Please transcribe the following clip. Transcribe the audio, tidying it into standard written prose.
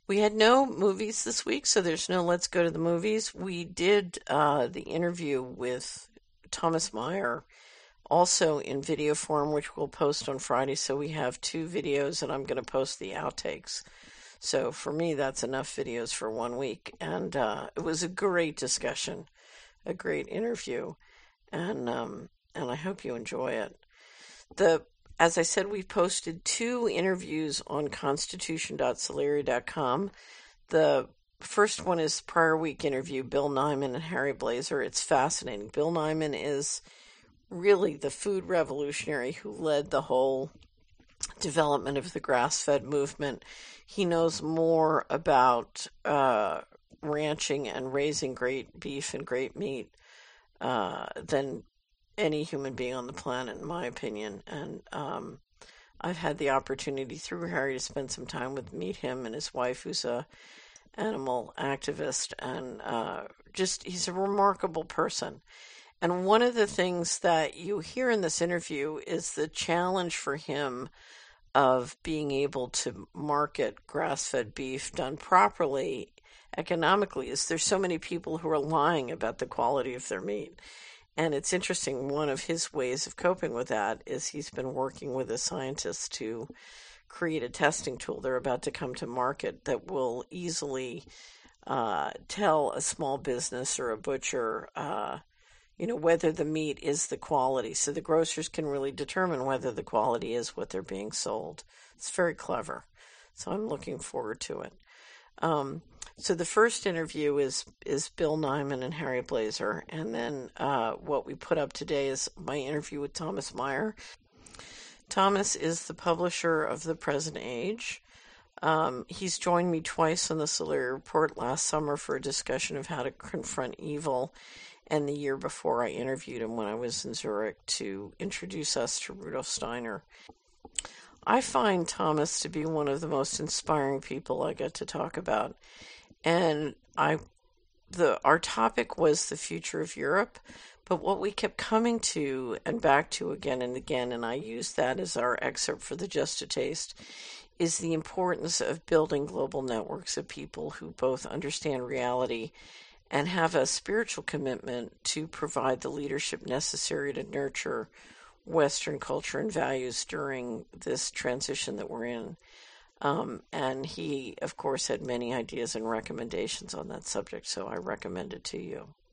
We had no movies this week, so there's no Let's Go to the Movies. We did the interview with Thomas Meyer, also in video form, which we'll post on Friday. So we have two videos, and I'm going to post the outtakes. So for me, that's enough videos for 1 week. And it was a great discussion, a great interview, and I hope you enjoy it. As I said, we posted two interviews on constitution.solari.com. The first one is prior week interview, Bill Nyman and Harry Blazer. It's fascinating. Bill Nyman is really the food revolutionary who led the whole development of the grass-fed movement. He knows more about ranching and raising great beef and great meat than any human being on the planet, in my opinion. And I've had the opportunity through Harry to spend some time meet him and his wife, who's a animal activist, and he's a remarkable person. And one of the things that you hear in this interview is the challenge for him of being able to market grass-fed beef done properly economically, is there's so many people who are lying about the quality of their meat. And it's interesting, one of his ways of coping with that is he's been working with a scientist to create a testing tool. They're about to come to market that will easily tell a small business or a butcher, whether the meat is the quality. So the grocers can really determine whether the quality is what they're being sold. It's very clever. So I'm looking forward to it. So the first interview is Bill Nyman and Harry Blazer, and then what we put up today is my interview with Thomas Meyer. Thomas is the publisher of The Present Age. He's joined me twice on the Solari Report, last summer for a discussion of how to confront evil, and the year before I interviewed him when I was in Zurich to introduce us to Rudolf Steiner. I find Thomas to be one of the most inspiring people I get to talk about. And our topic was the future of Europe, but what we kept coming to and back to again and again, and I used that as our excerpt for the Just a Taste, is the importance of building global networks of people who both understand reality and have a spiritual commitment to provide the leadership necessary to nurture Western culture and values during this transition that we're in. And he, of course, had many ideas and recommendations on that subject, so I recommend it to you.